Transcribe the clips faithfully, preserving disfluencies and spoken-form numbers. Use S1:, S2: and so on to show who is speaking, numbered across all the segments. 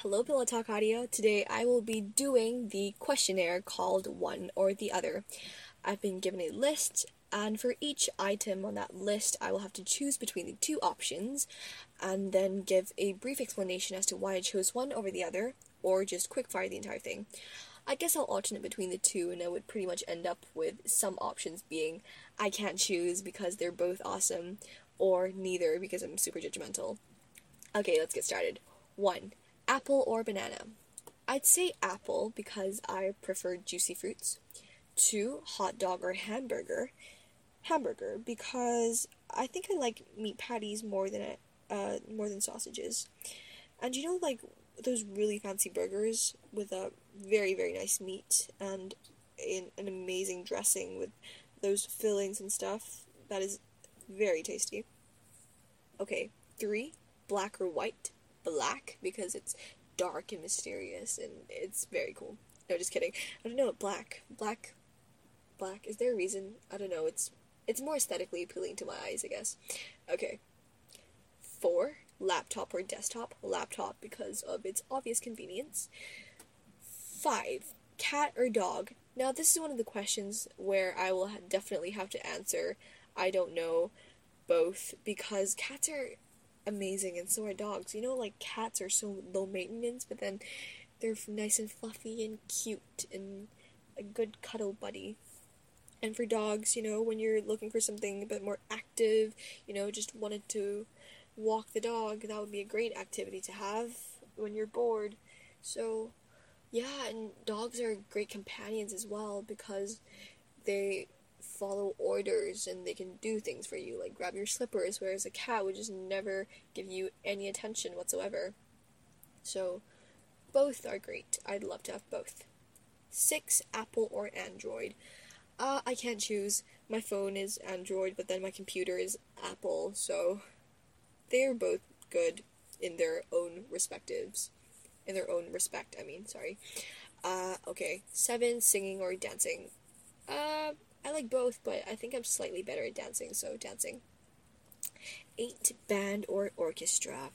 S1: Hello, Pillow Talk Audio. Today I will be doing the questionnaire called One or the Other. I've been given a list, and for each item on that list, I will have to choose between the two options, and then give a brief explanation as to why I chose one over the other, or just quickfire the entire thing. I guess I'll alternate between the two, and I would pretty much end up with some options being I can't choose because they're both awesome, or neither because I'm super judgmental. Okay, let's get started. One. Apple or banana? I'd say apple because I prefer juicy fruits. Two, hot dog or hamburger? Hamburger because I think I like meat patties more than uh more than sausages. And you know, like those really fancy burgers with a very very nice meat and an, an amazing dressing with those fillings and stuff. That is very tasty. Okay, three, black or white? Black because it's dark and mysterious and it's very cool. No, just kidding. I don't know. Black, black, black. Is there a reason? I don't know. It's it's more aesthetically appealing to my eyes, I guess. Okay. Four, laptop or desktop? Laptop because of its obvious convenience. Five, cat or dog? Now this is one of the questions where I will definitely have to answer I don't know both because cats are amazing and so are dogs. You know, like cats are so low maintenance, but then they're nice and fluffy and cute and a good cuddle buddy. And for dogs, you know, when you're looking for something a bit more active, you know, just wanted to walk the dog, that would be a great activity to have when you're bored. So, yeah, and dogs are great companions as well because they follow orders and they can do things for you, like grab your slippers, whereas a cat would just never give you any attention whatsoever. So, both are great. I'd love to have both. Six, Apple or Android? Uh, I can't choose. My phone is Android, but then my computer is Apple, so they're both good in their own respectives. In their own respect, I mean, sorry. Uh, okay. Seven, singing or dancing? Uh, I like both, but I think I'm slightly better at dancing, so dancing. Eight, band or orchestra?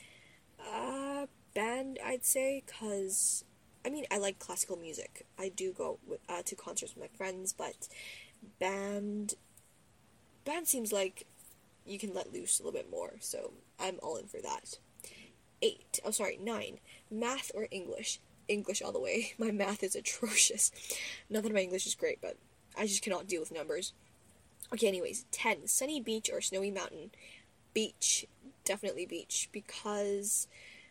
S1: Uh, band, I'd say, because, I mean, I like classical music. I do go with, uh, to concerts with my friends, but band, band seems like you can let loose a little bit more, so I'm all in for that. Eight, oh sorry, nine, math or English? English all the way. My math is atrocious. Not that my English is great, but I just cannot deal with numbers. Okay, anyways, ten, sunny beach or snowy mountain? Beach, definitely beach, because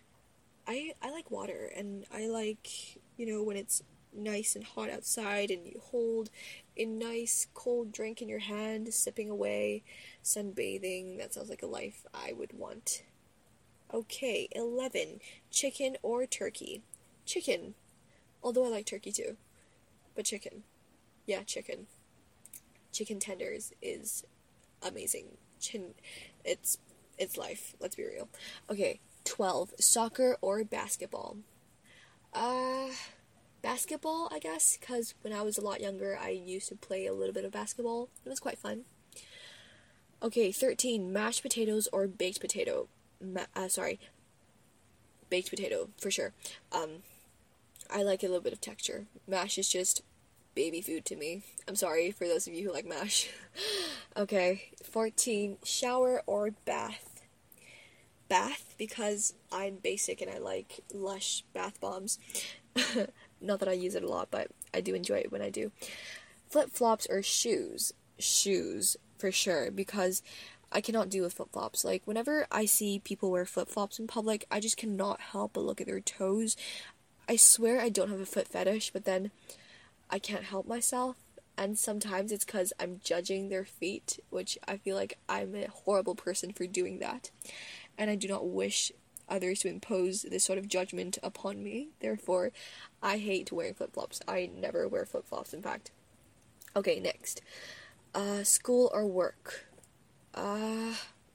S1: I I like water, and I like, you know, when it's nice and hot outside, and you hold a nice cold drink in your hand, sipping away, sunbathing. That sounds like a life I would want. Okay, eleven, chicken or turkey? Chicken, although I like turkey too, but chicken. Yeah, chicken. Chicken tenders is amazing. Chin, it's it's life. Let's be real. Okay, twelve. Soccer or basketball? Uh, basketball, I guess, because when I was a lot younger, I used to play a little bit of basketball. It was quite fun. Okay, thirteen. Mashed potatoes or baked potato? Ma- uh, sorry, baked potato for sure. Um, I like a little bit of texture. Mash is just baby food to me. I'm sorry for those of you who like mash. Okay, fourteen, shower or bath? Bath, because I'm basic and I like Lush bath bombs. Not that I use it a lot, but I do enjoy it when I do. Flip-flops or shoes? Shoes, for sure, because I cannot deal with flip-flops. Like, whenever I see people wear flip-flops in public, I just cannot help but look at their toes. I swear I don't have a foot fetish, but then I can't help myself, and sometimes it's because I'm judging their feet, which I feel like I'm a horrible person for doing that, and I do not wish others to impose this sort of judgment upon me. Therefore, I hate wearing flip-flops. I never wear flip-flops, in fact. Okay, next. Uh, school or work? Uh,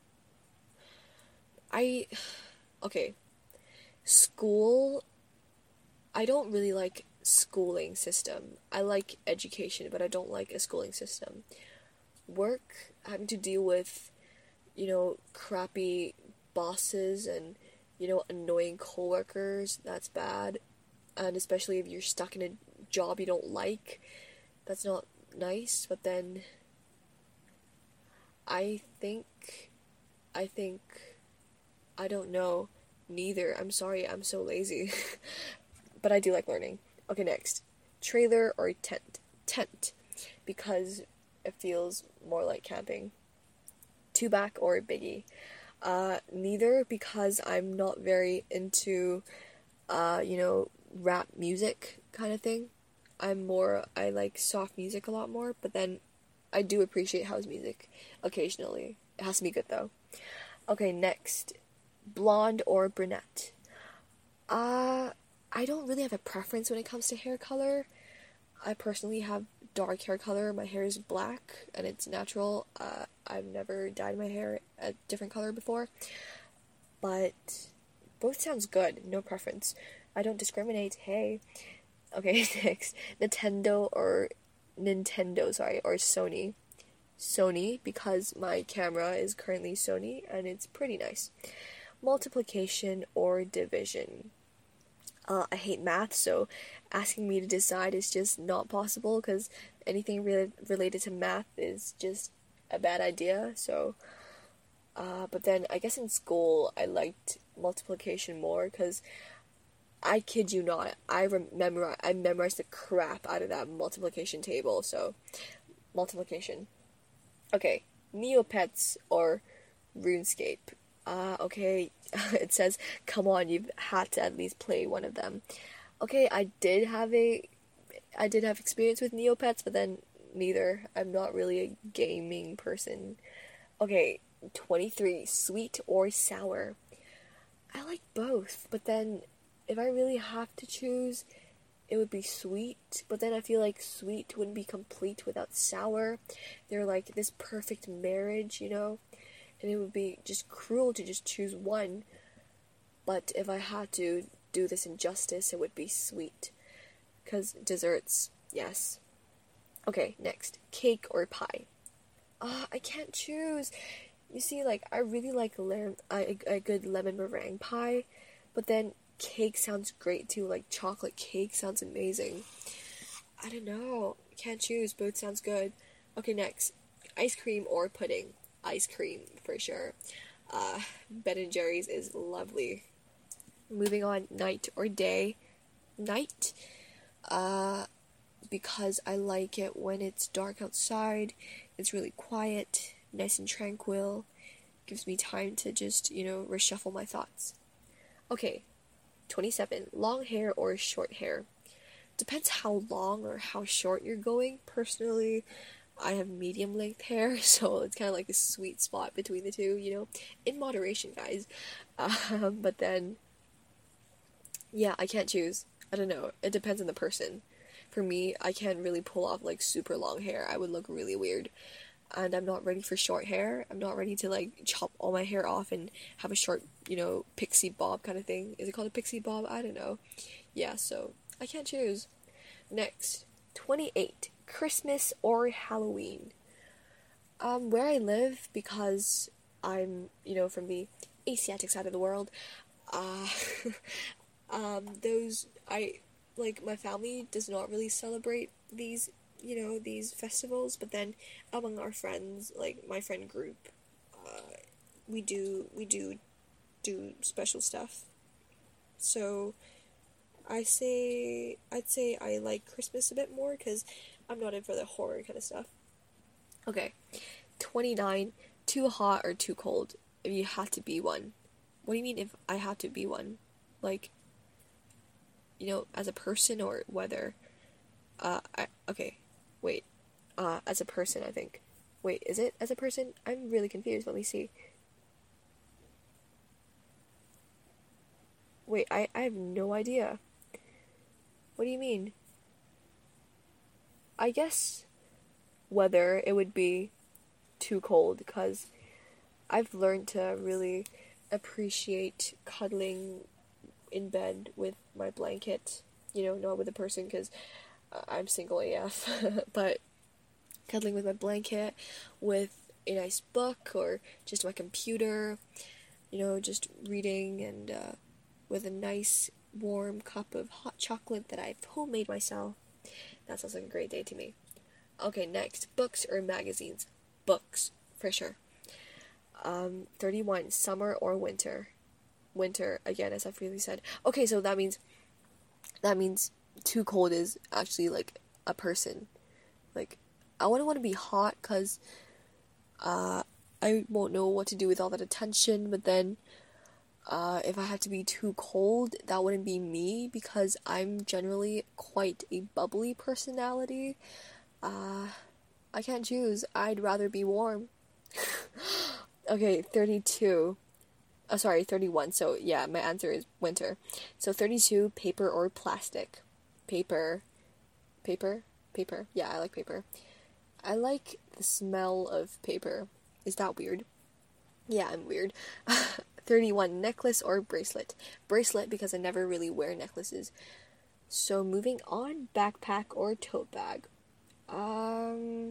S1: I, okay, school, I don't really like schooling system. I like education, but I don't like a schooling system. Work, having to deal with, you know, crappy bosses and you know, annoying coworkers, that's bad. And especially if you're stuck in a job you don't like, that's not nice. But then I think, I think, I don't know, neither. I'm sorry, I'm so lazy. But I do like learning. Okay, next. Trailer or tent? Tent. Because it feels more like camping. Two back or biggie? Uh, neither, because I'm not very into, uh, you know, rap music kind of thing. I'm more, I like soft music a lot more, but then I do appreciate house music occasionally. It has to be good though. Okay, next. Blonde or brunette? Uh, I don't really have a preference when it comes to hair color. I personally have dark hair color. My hair is black and it's natural. Uh, I've never dyed my hair a different color before. But both sounds good. No preference. I don't discriminate. Hey. Okay, next. Nintendo or Nintendo, sorry, or Sony. Sony, because my camera is currently Sony and it's pretty nice. Multiplication or division? Uh, I hate math, so asking me to decide is just not possible because anything re- related to math is just a bad idea. So, uh, but then I guess in school I liked multiplication more because I kid you not, I remember I memorized the crap out of that multiplication table. So, multiplication. Okay, Neopets or RuneScape? Uh, okay, it says, come on, you've had to at least play one of them. Okay, I did have a, I did have experience with Neopets, but then neither. I'm not really a gaming person. Okay, twenty-three, sweet or sour? I like both, but then if I really have to choose, it would be sweet, but then I feel like sweet wouldn't be complete without sour. They're like this perfect marriage, you know? And it would be just cruel to just choose one. But if I had to do this injustice, it would be sweet. Because desserts, yes. Okay, next. Cake or pie? Ah, uh, I can't choose. You see, like, I really like lemon, a, a good lemon meringue pie, but then cake sounds great too. Like, chocolate cake sounds amazing. I don't know. Can't choose. Both sounds good. Okay, next. Ice cream or pudding? Ice cream, for sure. Uh, Ben and Jerry's is lovely. Moving on, night or day? Night. Uh, because I like it when it's dark outside. It's really quiet, nice and tranquil. Gives me time to just, you know, reshuffle my thoughts. Okay, twenty-seven. Long hair or short hair? Depends how long or how short you're going. Personally, I have medium length hair, so it's kind of like a sweet spot between the two, you know, in moderation, guys. Um, but then, yeah, I can't choose. I don't know. It depends on the person. For me, I can't really pull off like super long hair. I would look really weird. And I'm not ready for short hair. I'm not ready to like chop all my hair off and have a short, you know, pixie bob kind of thing. Is it called a pixie bob? I don't know. Yeah, so I can't choose. Next, twenty-eight. Christmas or Halloween? Um, where I live, because I'm, you know, from the Asiatic side of the world, uh, um, those, I, like, my family does not really celebrate these, you know, these festivals, but then among our friends, like, my friend group, uh, we do, we do, do special stuff. So, I say, I'd say I like Christmas a bit more, because I'm not in for the horror kind of stuff. Okay, twenty-nine. Too hot or too cold? If you had to be one. What do you mean if I had to be one? Like, you know, as a person or whether? Uh, I, okay, wait. Uh, as a person, I think. Wait, is it as a person? I'm really confused. Let me see. Wait, I, I have no idea. What do you mean? I guess whether it would be too cold, because I've learned to really appreciate cuddling in bed with my blanket, you know, not with a person, because uh, I'm single A F, but cuddling with my blanket, with a nice book, or just my computer, you know, just reading and uh, with a nice warm cup of hot chocolate that I've homemade myself. That sounds like a great day to me. Okay, next, books or magazines? Books, for sure. Um, thirty-one, summer or winter? Winter, again, as I've previously said. Okay, so that means, that means too cold is actually, like, a person. Like, I wouldn't want to be hot, because, uh, I won't know what to do with all that attention, but then, uh, if I had to be too cold, that wouldn't be me, because I'm generally quite a bubbly personality. Uh, I can't choose. I'd rather be warm. Okay, thirty-two. Oh, sorry, thirty-one. So, yeah, my answer is winter. So, thirty-two, paper or plastic? Paper. Paper? Paper. Yeah, I like paper. I like the smell of paper. Is that weird? Yeah, I'm weird. thirty-one, necklace or bracelet? Bracelet, because I never really wear necklaces. So, moving on, backpack or tote bag? Um,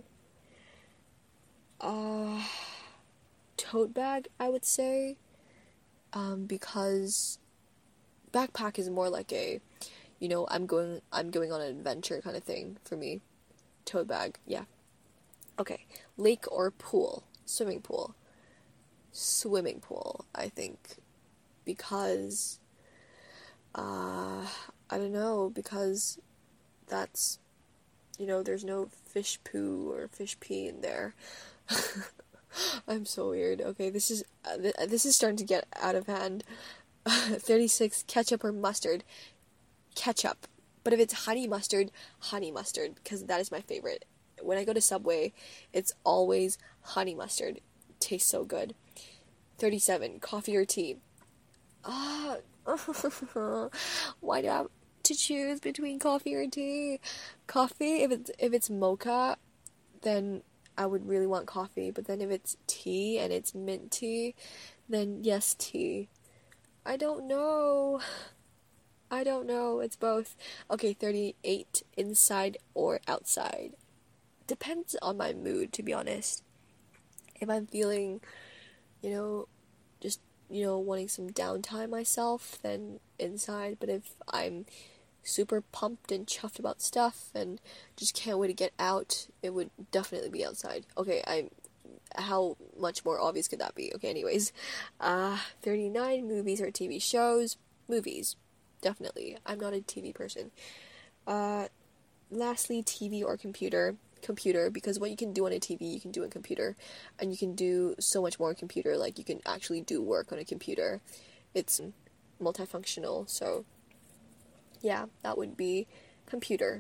S1: uh, tote bag, I would say, um, because backpack is more like a, you know, I'm going, I'm going on an adventure kind of thing for me. Tote bag, yeah. Okay, lake or pool? Swimming pool. Swimming pool, I think, because, uh, I don't know, because that's, you know, there's no fish poo or fish pee in there. I'm so weird. Okay, this is uh, th- this is starting to get out of hand. thirty-six, ketchup or mustard? Ketchup. But if it's honey mustard, honey mustard, because that is my favorite. When I go to Subway, it's always honey mustard. It tastes so good. thirty-seven, coffee or tea? Ah, why do I have to choose between coffee or tea? Coffee, if it's if it's mocha, then I would really want coffee. But then if it's tea and it's mint tea, then yes, tea. I don't know. I don't know. It's both. Okay, thirty-eight, inside or outside? Depends on my mood, to be honest. If I'm feeling, you know, just, you know, wanting some downtime myself, then inside. But if I'm super pumped and chuffed about stuff and just can't wait to get out, it would definitely be outside. Okay, I'm how much more obvious could that be? Okay, anyways. Uh thirty-nine, movies or T V shows? Movies. Definitely. I'm not a T V person. Uh lastly, T V or computer? Computer, because what you can do on a T V, you can do on a computer, and you can do so much more on a computer. Like, you can actually do work on a computer. It's multifunctional, so yeah, that would be computer.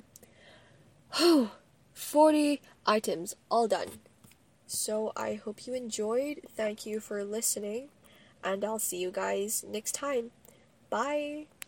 S1: forty items, all done. So I hope you enjoyed. Thank you for listening, and I'll see you guys next time. Bye!